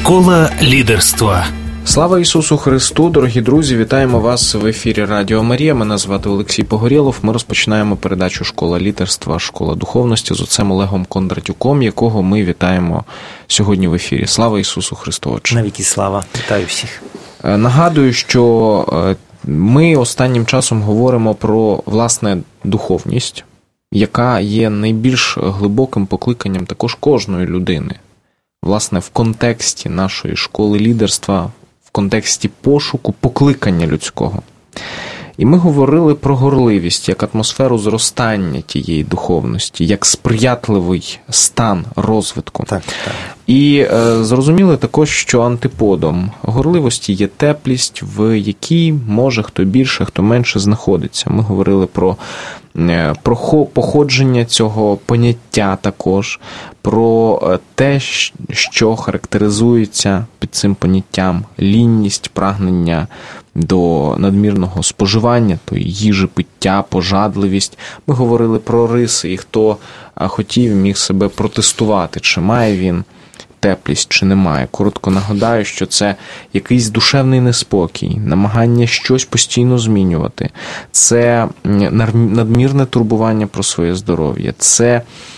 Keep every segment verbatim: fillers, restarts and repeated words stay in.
Школа лідерства. Слава Ісусу Христу, дорогі друзі, вітаємо вас в ефірі Радіо Марія. Мене звати Олексій Погорєлов. Ми розпочинаємо передачу «Школа лідерства», «Школа духовності» з отцем Олегом Кондратюком, якого ми вітаємо сьогодні в ефірі. Слава Ісусу Христу, Отче. Навіки слава. Вітаю всіх. Нагадую, що ми останнім часом говоримо про, власне, духовність, яка є найбільш глибоким покликанням також кожної людини. Власне, в контексті нашої школи лідерства, в контексті пошуку покликання людського. І ми говорили про горливість, як атмосферу зростання тієї духовності, як сприятливий стан розвитку. Так, так. І е, зрозуміли також, що антиподом горливості є теплість, в якій може хто більше, хто менше знаходиться. Ми говорили про, е, про походження цього поняття також, про те, що характеризується під цим поняттям: лінність, прагнення до надмірного споживання, то їжі, пиття, пожадливість. Ми говорили про риси, і хто хотів, міг себе протестувати, чи має він теплість, чи немає. Коротко нагадаю, що це якийсь душевний неспокій, намагання щось постійно змінювати, це надмірне турбування про своє здоров'я, це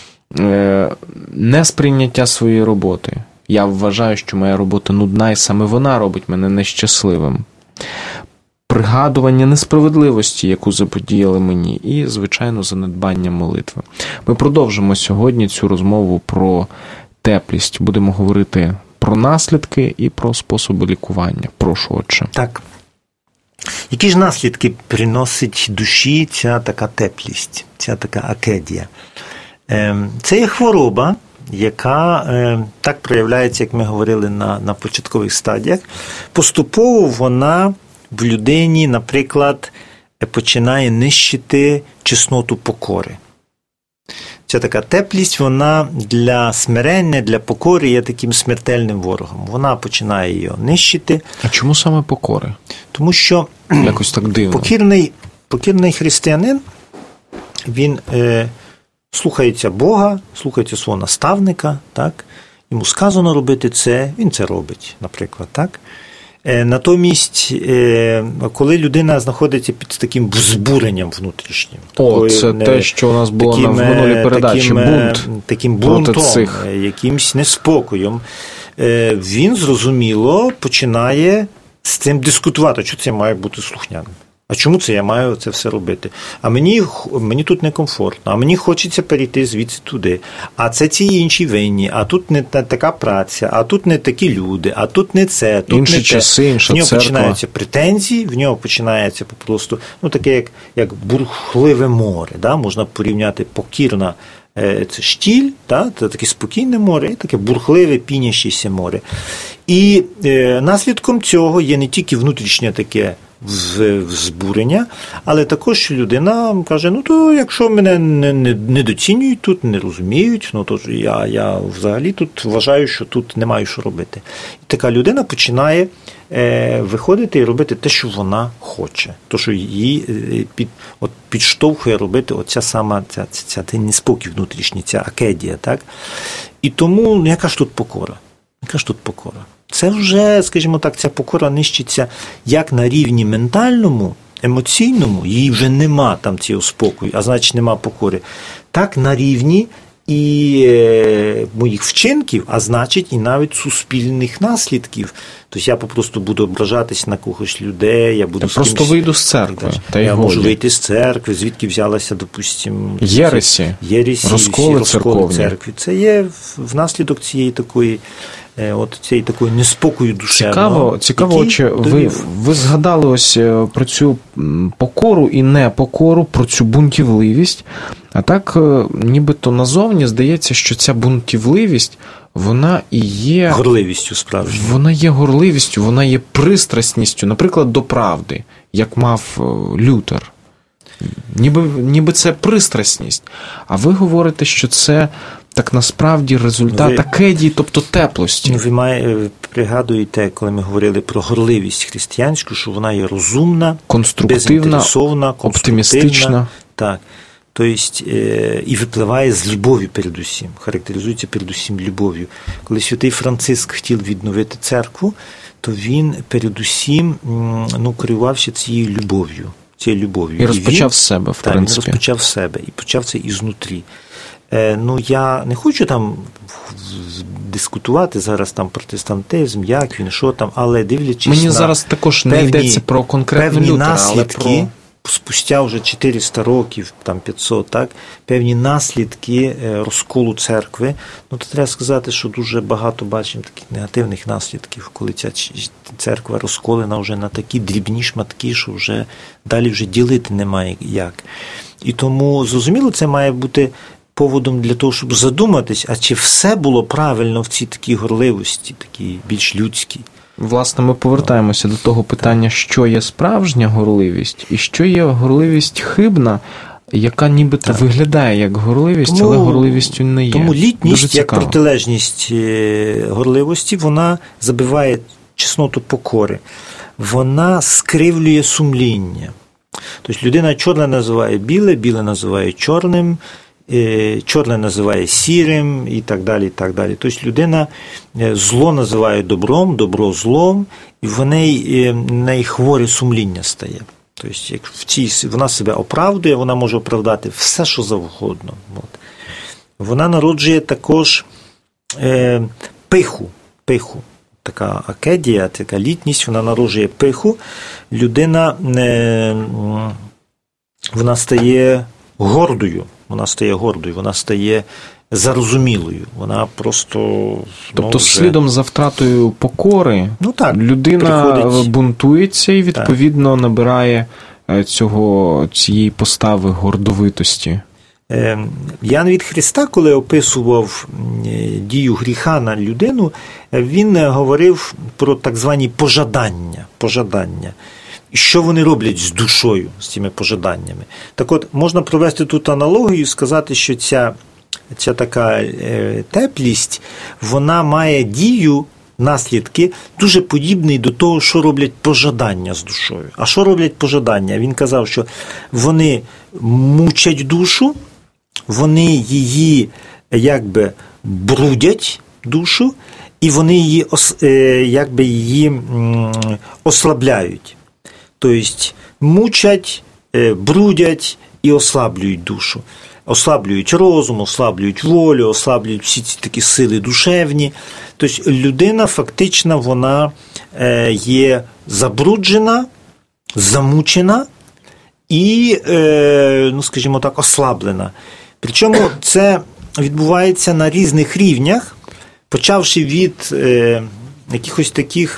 несприйняття своєї роботи. Я вважаю, що моя робота нудна, і саме вона робить мене нещасливим. Пригадування несправедливості, яку заподіяли мені, і, звичайно, занедбання молитви. Ми продовжимо сьогодні цю розмову про теплість. Будемо говорити про наслідки і про способи лікування. Прошу, Отче. Так. Які ж наслідки приносить душі ця така теплість, ця така акедія? Це є хвороба, яка так проявляється, як ми говорили на, на початкових стадіях. Поступово вона в людині, наприклад, починає нищити чесноту покори. Ця така теплість, вона для смирення, для покори є таким смертельним ворогом. Вона починає її нищити. А чому саме покори? Тому що якось так дивно. Покірний, покірний християнин, він е, слухається Бога, слухається свого наставника, так? Йому сказано робити це, він це робить, наприклад, так? Натомість, коли людина знаходиться під таким збуренням внутрішнім. О, це не, те, що у нас було таким, на минулій передачі, таким, бунт. Таким бунтом, цих. якимсь неспокоєм. Він, зрозуміло, починає з цим дискутувати, що це має бути слухняним. А чому це я маю це все робити? А мені, мені тут некомфортно, а мені хочеться перейти звідси туди. А це ці інші винні, а тут не така праця, а тут не такі люди, а тут не це, тут інші не часи, те. інша В нього церква. починаються претензії, в нього починається просто, ну, таке, як, як бурхливе море. Да? Можна порівняти покірна це штіль, да? Це таке спокійне море, і таке бурхливе, пінящеся море. І е, наслідком цього є не тільки внутрішнє таке збурення, але також, що людина каже, ну, то якщо мене не, не, не доцінюють тут, не розуміють, ну, то я, я взагалі тут вважаю, що тут не маю що робити. І така людина починає е, виходити і робити те, що вона хоче. То, що її під, от, підштовхує робити оця сама, ця, ця, ця неспокій внутрішній, ця акедія, так? І тому, яка ж тут покора? Яка ж тут покора? Це вже, скажімо так, ця покора нищиться як на рівні ментальному, емоційному, її вже нема там цього спокою, а значить нема покори, так на рівні і е, моїх вчинків, а значить і навіть суспільних наслідків. Тобто я просто буду ображатись на когось людей, я буду я просто кимось, вийду з церкви. Та я можу вийти з церкви, звідки взялася, допустимо, єресі, єресі розколи церковні. церкви. Це є внаслідок цієї такої от цієї такої неспокою душевного. Цікаво, цікаво, Отче, ви, ви згадали ось про цю покору і непокору, про цю бунтівливість, а так нібито назовні здається, що ця бунтівливість, вона і є... Горливістю справжньою. Вона є горливістю, вона є пристрасністю, наприклад, до правди, як мав Лютер. Ніби, ніби це пристрасність. А ви говорите, що це так насправді результат ви, акедії, тобто теплості. Ви має, пригадуєте, коли ми говорили про горливість християнську, що вона є розумна, конструктивна, безінтересовна, оптимістична. Так. тобто, і випливає з любові передусім, характеризується передусім любов'ю. Коли святий Франциск хотів відновити церкву, то він передусім ну, керувався цією любов'ю. Цією любов'ю. І розпочав з себе, в так, принципі. Так, він розпочав з себе, і почав це ізнутрі. Е, ну, я не хочу там дискутувати зараз там протестантизм, як він, що там, але дивлячись Мені на зараз також певні, не йдеться про конкретну певні Лютера, наслідки, але про... спустя вже чотириста років, там п'ятсот, так, певні наслідки розколу церкви, ну, то треба сказати, що дуже багато бачимо таких негативних наслідків, коли ця церква розколена вже на такі дрібні шматки, що вже далі вже ділити немає як. І тому, зрозуміло, це має бути поводом для того, щоб задуматись, а чи все було правильно в цій такій горливості, такій більш людській. Власне, ми повертаємося до того питання, що є справжня горливість і що є горливість хибна, яка нібито так. виглядає як горливість, тому, але горливістю не є. Тому літність, як протилежність горливості, вона забиває чесноту покори. Вона скривлює сумління. Тобто людина чорне називає біле, біле називає чорним, чорне називає сірим і так далі, і так далі. Тобто людина зло називає добром, добро злом, і в неї, в неї хворе сумління стає. Тобто як в цій, вона себе оправдує, вона може оправдати все, що завгодно. От. Вона народжує також е, пиху, пиху. Така акедія, така літність, вона народжує пиху. Людина, е, вона стає гордою. Вона стає гордою, вона стає зарозумілою. Вона просто... Тобто ну, вже... слідом за втратою покори ну, так, людина приходить... бунтується і, відповідно, так. набирає цього, цієї постави гордовитості. Ян від Христа, коли описував дію гріха на людину, він говорив про так звані пожадання. пожадання. Що вони роблять з душою, з цими пожаданнями. Так от, можна провести тут аналогію і сказати, що ця, ця така е, теплість, вона має дію, наслідки, дуже подібні до того, що роблять пожадання з душою. А що роблять пожадання? Він казав, що вони мучать душу, вони її якби брудять душу, і вони її, е, якби її ослабляють. Тобто мучать, брудять і ослаблюють душу. Ослаблюють розум, ослаблюють волю, ослаблюють всі ці такі сили душевні. Тобто людина фактично вона є забруджена, замучена і, ну, скажімо так, ослаблена. Причому це відбувається на різних рівнях, почавши від якихось таких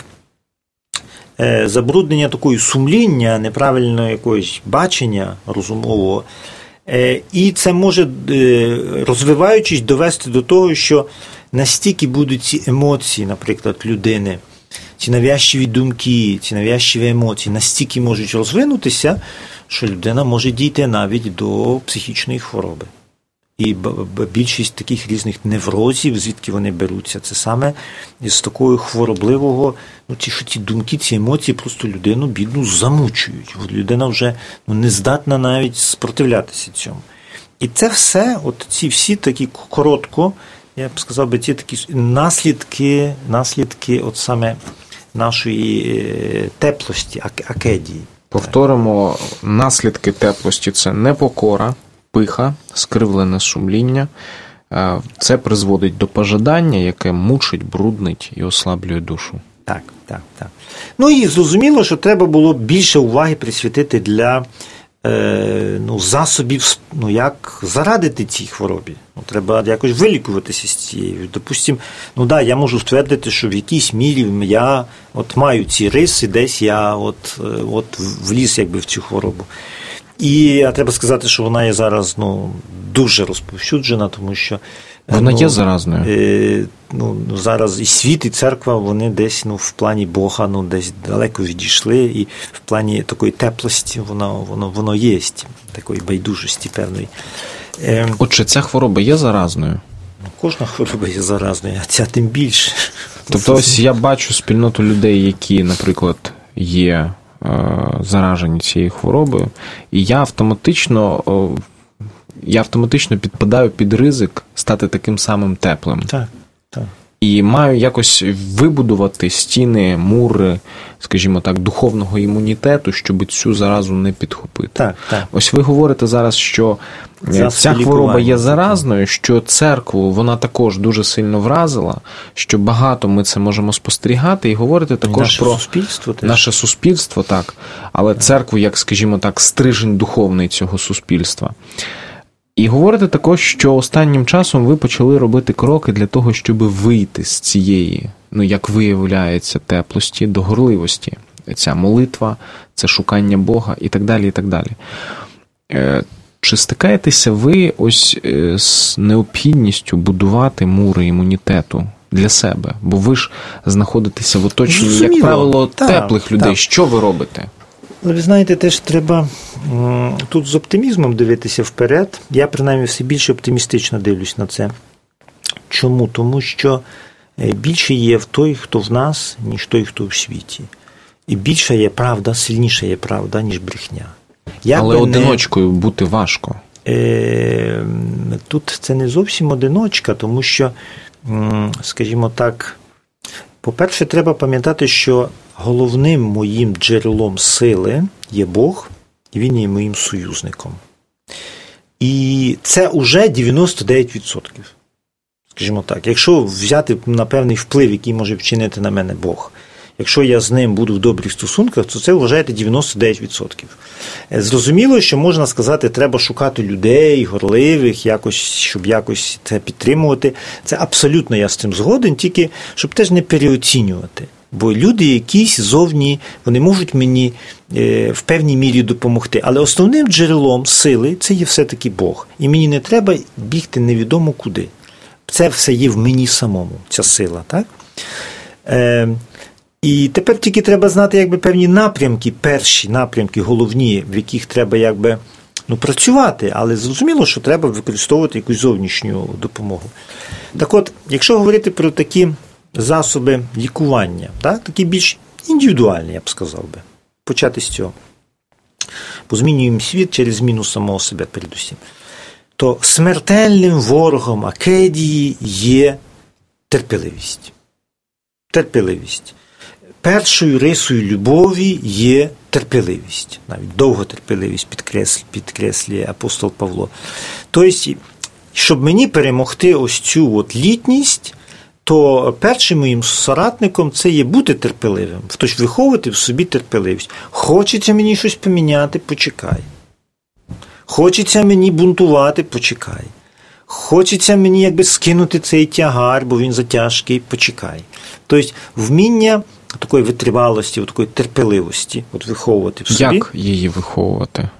забруднення такої сумління, неправильного якогось бачення розумового. І це може, розвиваючись, довести до того, що настільки будуть ці емоції, наприклад, людини, ці нав'язчиві думки, ці нав'язчиві емоції, настільки можуть розвинутися, що людина може дійти навіть до психічної хвороби. І більшість таких різних неврозів, звідки вони беруться, це саме з такого хворобливого, ну, ті, що ці думки, ці емоції просто людину, бідну, замучують. Людина вже ну, не здатна навіть спротивлятися цьому. І це все, от ці всі такі коротко, я б сказав би, ці такі наслідки, наслідки от саме нашої теплості, акедії. Повторимо, наслідки теплості – це непокора, пиха, скривлене сумління. Це призводить до пожадання, яке мучить, бруднить і ослаблює душу. Так, так, так. Ну і зрозуміло, що треба було більше уваги присвятити для е, ну, засобів, ну, як зарадити цій хворобі. Ну, треба якось вилікуватися з цією. Допустим, ну да, я можу ствердити, що в якійсь мірі я от маю ці риси, десь я от, от вліз якби в цю хворобу. І а треба сказати, що вона є зараз ну, дуже розповсюджена, тому що вона ну, є заразною. Е, ну, зараз і світ, і церква, вони десь ну, в плані Бога ну, десь далеко відійшли, і в плані такої теплості воно, воно, воно є, такої байдужості певної. Е, Отже, ця хвороба є заразною? Ну, кожна хвороба є заразною, а ця тим більше. Тобто ось я бачу спільноту людей, які, наприклад, є заражені цією хворобою, і я автоматично я автоматично підпадаю під ризик стати таким самим теплим. Так, так. І маю якось вибудувати стіни, мури, скажімо так, духовного імунітету, щоб цю заразу не підхопити. Так, так. Ось ви говорите зараз, що За ця хвороба є заразною, що церкву вона також дуже сильно вразила, що багато ми це можемо спостерігати, і говорите також наше про суспільство теж. наше суспільство, так, але церкву як, скажімо так, стрижень духовний цього суспільства. І говорите також, що останнім часом ви почали робити кроки для того, щоб вийти з цієї, ну, як виявляється, теплості до горливості. Ця молитва, це шукання Бога і так далі, і так далі. Чи стикаєтеся ви ось з необхідністю будувати мури імунітету для себе? Бо ви ж знаходитеся в оточенні, Зрозуміло. як правило, Так, теплих людей. так. Що ви робите? Але ви знаєте, теж треба тут з оптимізмом дивитися вперед. Я, принаймні, все більше оптимістично дивлюсь на це. Чому? Тому що більше є в той, хто в нас, ніж той, хто в світі. І більша є правда, сильніша є правда, ніж брехня. Як Але не... одиночкою бути важко. Е... Тут це не зовсім одиночка, тому що, скажімо так, по-перше, треба пам'ятати, що головним моїм джерелом сили є Бог, і Він є моїм союзником. І це вже дев'яносто дев'ять відсотків. Скажімо так, якщо взяти на певний вплив, який може вчинити на мене Бог, якщо я з ним буду в добрих стосунках, то це вважаєте дев'яносто дев'ять відсотків. Зрозуміло, що можна сказати, треба шукати людей, горливих, якось, щоб якось це підтримувати. Це абсолютно я з цим згоден, тільки щоб теж не переоцінювати. Бо люди якісь зовні, вони можуть мені в певній мірі допомогти. Але основним джерелом сили – це є все-таки Бог. І мені не треба бігти невідомо куди. Це все є в мені самому, ця сила, так? Е, і тепер тільки треба знати, якби, певні напрямки, перші напрямки, головні, в яких треба, якби, ну, працювати, але зрозуміло, що треба використовувати якусь зовнішню допомогу. Так от, якщо говорити про такі засоби лікування, так, такі більш індивідуальні, я б сказав би, почати з цього. Бо змінюємо світ через зміну самого себе передусім. То смертельним ворогом Акедії є терпеливість. Терпеливість. Першою рисою любові є терпеливість. Навіть довготерпеливість підкреслює апостол Павло. Тобто, щоб мені перемогти ось цю от літність, то першим моїм соратником це є бути терпеливим. Тобто виховувати в собі терпеливість. Хочеться мені щось поміняти, почекай. Хочеться мені бунтувати, почекай. Хочеться мені якби скинути цей тягар, бо він затяжкий, почекай. Тобто вміння такої витривалості, такої терпеливості от виховувати в собі. Як її виховувати? Ви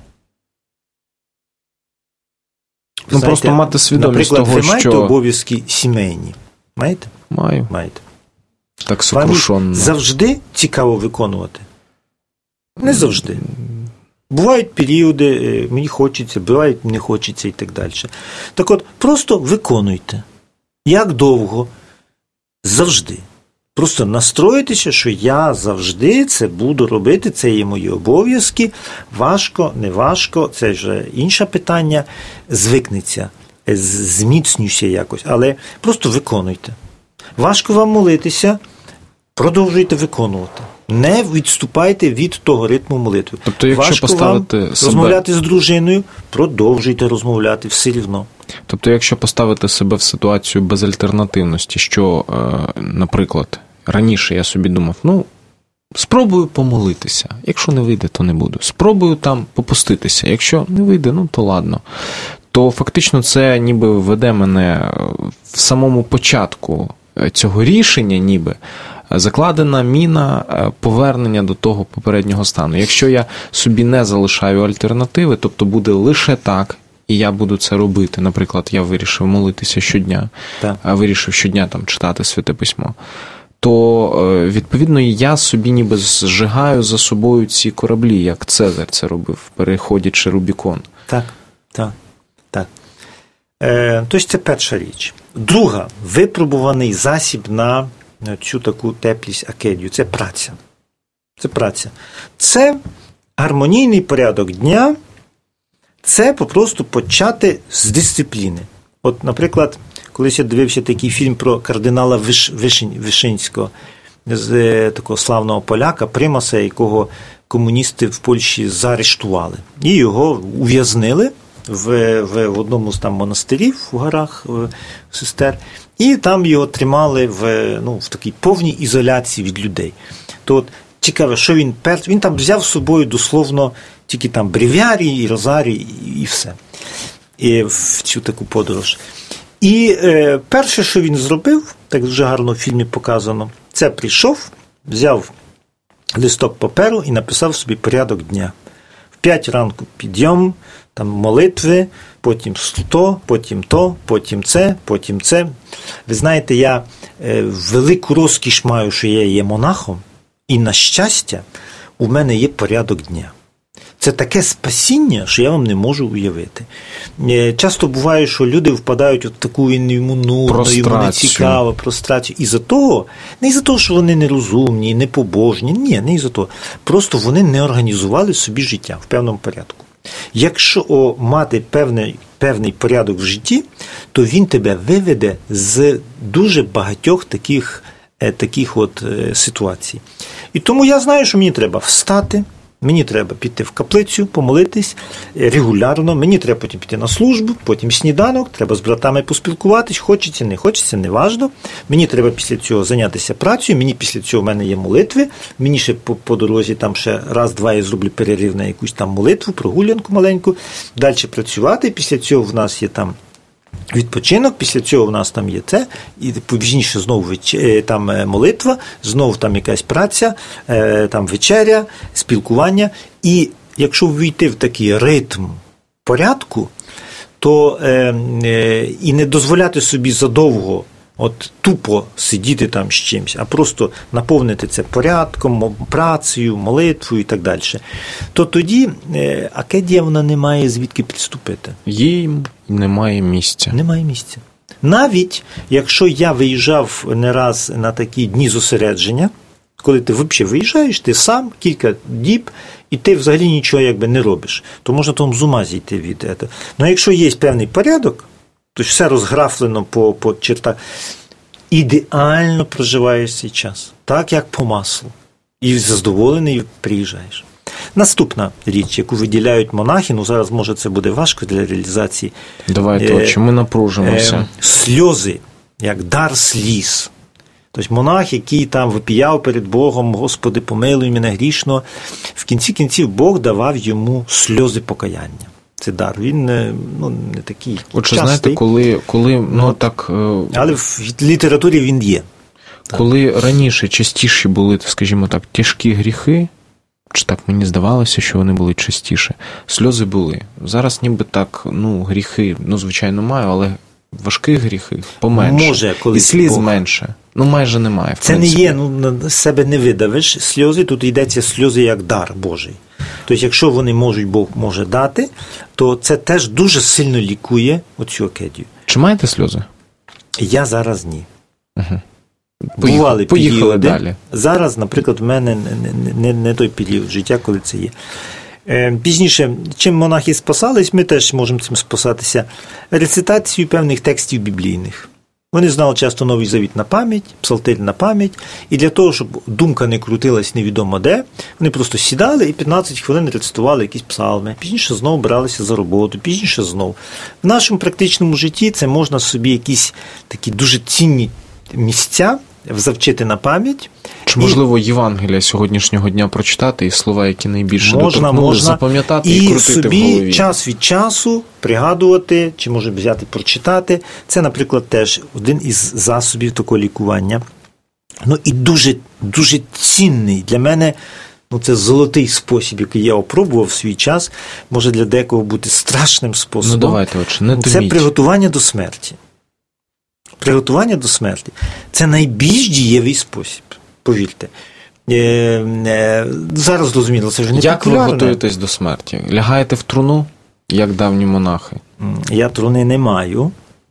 ну, знаєте, просто мати свідомість наприклад, того, ви маєте що... обов'язки сімейні? Маєте? Маю. Маєте. Так сокрушенно. Вам завжди цікаво виконувати? Не завжди. Бувають періоди, мені хочеться, бувають не хочеться і так далі. Так от, просто виконуйте. Як довго? Завжди. Просто настроїтеся, що я завжди це буду робити, це є мої обов'язки. Важко, не важко, це вже інше питання. Звикнеться, зміцнюйся якось, але просто виконуйте. Важко вам молитися, продовжуйте виконувати. Не відступайте від того ритму молитви. Тобто, якщо Важко поставити вам себе... розмовляти з дружиною, продовжуйте розмовляти все рівно. Тобто, якщо поставити себе в ситуацію безальтернативності, що, наприклад, раніше я собі думав, ну, спробую помолитися, якщо не вийде, то не буду. Спробую там попуститися, якщо не вийде, ну, то ладно. То фактично це ніби веде мене в самому початку цього рішення, ніби, закладена міна повернення до того попереднього стану. Якщо я собі не залишаю альтернативи, тобто буде лише так, і я буду це робити. Наприклад, я вирішив молитися щодня, так. а вирішив щодня там читати Святе Письмо, то, відповідно, я собі ніби зжигаю за собою ці кораблі, як Цезар це робив, переходячи Рубікон. Так, так, так. Е, тобто це перша річ. Друга, випробуваний засіб на цю таку теплість Акедію – це праця. Це праця. Це гармонійний порядок дня, це просто почати з дисципліни. От, наприклад, колись я дивився такий фільм про кардинала Виш... Вишень... Вишинського, з такого славного поляка, примаса, якого комуністи в Польщі заарештували. І його ув'язнили в, в, в одному з там монастирів в горах в сестер, і там його тримали в, ну, в такій повній ізоляції від людей. То от цікаво, що він перш... Він там взяв з собою дословно тільки там брев'ярій і розарій і все. І в цю таку подорож. І е, перше, що він зробив, так дуже гарно в фільмі показано, це прийшов, взяв листок паперу і написав собі порядок дня. В п'ять ранку підйом, там молитви, потім то, потім то, потім це, потім це. Ви знаєте, я е, велику розкіш маю, що я є монахом, і, на щастя, у мене є порядок дня. Це таке спасіння, що я вам не можу уявити. Часто буває, що люди впадають в таку йому нудну, йому не цікаво, прострацію. І-за того, не із-за того, що вони нерозумні, непобожні, ні, не із-за того. Просто вони не організували собі життя в певному порядку. Якщо о, мати певний, певний порядок в житті, то він тебе виведе з дуже багатьох таких, е, таких от, е, ситуацій. І тому я знаю, що мені треба встати, мені треба піти в каплицю, помолитись регулярно, мені треба потім піти на службу, потім сніданок, треба з братами поспілкуватись, хочеться, не хочеться, не важно. Мені треба після цього зайнятися працею, мені після цього в мене є молитви, мені ще по, по дорозі там ще раз-два я зроблю перерив на якусь там молитву, прогулянку маленьку, далі працювати, після цього в нас є там відпочинок, після цього в нас там є це, і пізніше знову там молитва, знову там якась праця, там вечеря, спілкування. І якщо ввійти в такий ритм порядку, то е, е, і не дозволяти собі задовго от тупо сидіти там з чимось, а просто наповнити це порядком, працею, молитвою і так далі, то тоді е, Акедія вона не має звідки підступити. Їй немає місця. Немає місця. Навіть якщо я виїжджав не раз на такі дні зосередження, коли ти взагалі виїжджаєш, ти сам кілька діб, і ти взагалі нічого якби не робиш, то можна там з ума зійти від цього. Ну, якщо є певний порядок, то все розграфлено по, по чертах, ідеально проживаєш цей час, так як по маслу, і задоволений приїжджаєш. Наступна річ, яку виділяють монахи, ну зараз, може, це буде важко для реалізації. Давайте, е, чи ми напружимося. Е, сльози, як дар сліз. Тобто монах, який там випіяв перед Богом, Господи, помилуй мене грішного, в кінці кінців Бог давав йому сльози покаяння. Це дар, він ну, не такий Отже, частий. знаєте, коли, коли ну, так... Але в літературі він є. Коли так. Раніше частіші були, скажімо так, тяжкі гріхи, чи так мені здавалося, що вони були частіше, сльози були. Зараз ніби так, ну, гріхи, ну, звичайно, маю, але важкі гріхи поменше. Може, і сліз Бог... менше. Ну, майже немає. В це принципі. Не є, ну, на себе не видавиш сльози, тут йдеться сльози як дар Божий. Тобто, якщо вони можуть, Бог може дати, то це теж дуже сильно лікує оцю Акедію. Чи маєте сльози? Я зараз ні. Угу. Поїхали, Бували поїхали періоди. Далі. Зараз, наприклад, в мене не, не, не той період життя, коли це є. Пізніше, чим монахи спасались, ми теж можемо цим спасатися рецитацією певних текстів біблійних. Вони знали часто Новий Завіт на пам'ять, псалтир на пам'ять, і для того, щоб думка не крутилась невідомо де, вони просто сідали і п'ятнадцять хвилин рецитували якісь псалми, пізніше знову бралися за роботу, пізніше знову. В нашому практичному житті це можна собі якісь такі дуже цінні місця завчити на пам'ять. Чи, можливо, і... Євангелія сьогоднішнього дня прочитати і слова, які найбільше можна, доторкнули, можна. запам'ятати і, і крутити собі в голові. Час від часу пригадувати, чи може взяти, прочитати. Це, наприклад, теж один із засобів такого лікування. Ну і дуже, дуже цінний для мене, ну це золотий спосіб, який я опробував в свій час, може для декого бути страшним способом. Ну давайте, отже, не томіть. Це приготування до смерті. Приготування до смерті – це найбільш дієвий спосіб, повірте. Е, е, зараз, зрозуміло, це вже не Як популярно. ви готуєтесь до смерті? Лягаєте в труну, як давні монахи? Я труни не маю.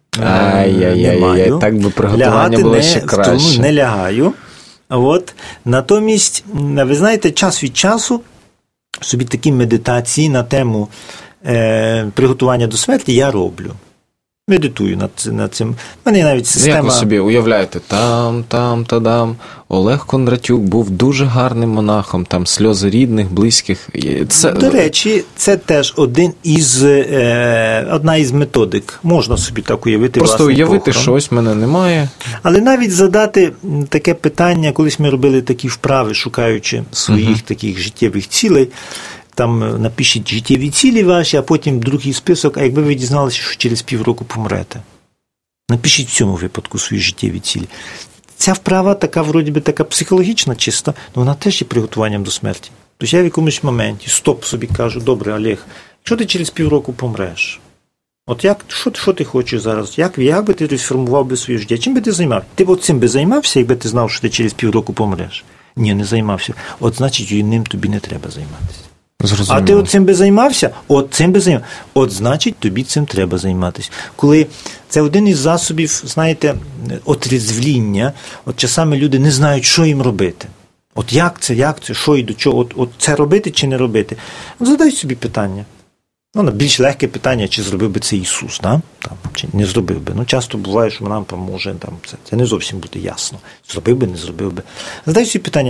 Ай-яй-яй, так би приготування Лягати було не, ще краще. В труну не лягаю. От. Натомість, ви знаєте, час від часу собі такі медитації на тему е, приготування до смерті я роблю. Медитую над, над цим. У мене навіть система... Як ви собі уявляєте, там, там, тадам, Олег Кондратюк був дуже гарним монахом, там сльози рідних, близьких. Це... До речі, це теж один із, е, одна із методик. Можна собі так уявити Просто власний уявити, похорон. що ось мене немає. Але навіть задати таке питання, колись ми робили такі вправи, шукаючи своїх uh-huh. таких життєвих цілей, там напишіть життєві цілі ваші, а потім другий список, а якби ви дізналися, що через півроку помрете. Напишіть в цьому випадку свої життєві цілі. Ця вправа така, вроді би, така психологічна чиста, але вона теж є приготуванням до смерті. Тобто я в якомусь моменті, стоп, собі кажу, добре, Олег, якщо ти через півроку помреш, от як, що, що ти хочеш зараз? Як, як би ти розформував би своє життя? Чим би ти займався? Ти б от цим би займався, якби ти знав, що ти через півроку помреш? Ні, не займався. От значить, і ним тобі не треба займатися. Зрозуміло. А ти от цим би займався? От цим би займався. От значить, тобі цим треба займатися. Коли це один із засобів, знаєте, отрізвління, от часами люди не знають, що їм робити. От як це, як це, що і до чого, от, от це робити чи не робити? От задай собі питання. Ну, на більш легке питання, чи зробив би це Ісус, да? Там, чи не зробив би. Ну, часто буває, що нам поможе, там, це, це не зовсім буде ясно. Зробив би, не зробив би. Задай собі питання,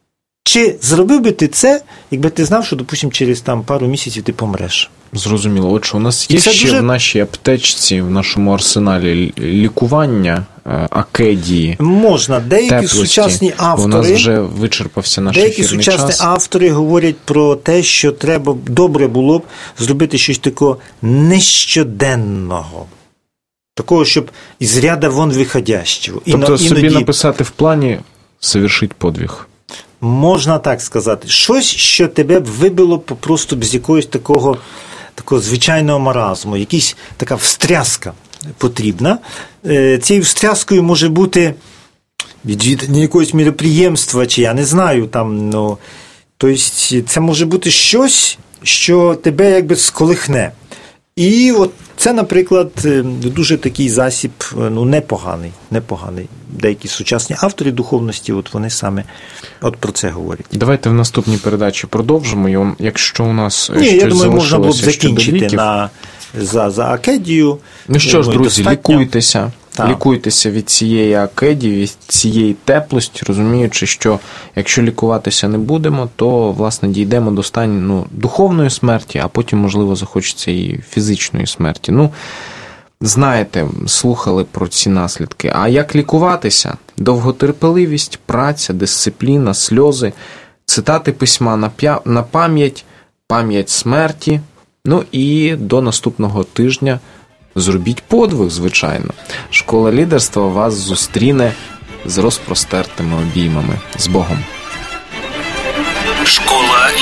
чи зробив би ти це, якби ти знав, що, допустим, через там, пару місяців ти помреш? Зрозуміло. Отже, у нас є ще дуже... в нашій аптечці, в нашому арсеналі лікування акедії. Можна. Деякі теплості, сучасні автори... У нас вже вичерпався наш ефірний час. Деякі сучасні автори говорять про те, що треба, добре було б зробити щось такого нещоденного. Такого, щоб із ряда вон виходящого. Тобто Іно, собі іноді... написати в плані «совершить подвиг». Можна так сказати. Щось, що тебе б вибило просто з якогось такого, такого звичайного маразму. Якась така встряска потрібна. Цією встряскою може бути відвідання якогось міроприємства, чи я не знаю, там, ну, тобто це може бути щось, що тебе якби сколихне. І от це, наприклад, дуже такий засіб, ну, непоганий, непоганий. Деякі сучасні автори духовності, от вони саме от про це говорять. Давайте в наступній передачі продовжимо. Якщо у нас Ні, щось я думаю, можна було б закінчити ліків... на, за, за акедію. Ну що ж, друзі, достатньо. лікуйтеся. Так. Лікуйтеся від цієї акедії, від цієї теплості, розуміючи, що якщо лікуватися не будемо, то, власне, дійдемо до стану, ну, духовної смерті, а потім, можливо, захочеться і фізичної смерті. Ну, знаєте, слухали про ці наслідки. А як лікуватися? Довготерпеливість, праця, дисципліна, сльози, цитати письма на, п'я... на пам'ять, пам'ять смерті. Ну і до наступного тижня зробіть подвиг, звичайно. Школа лідерства вас зустріне з розпростертими обіймами. З Богом. Школа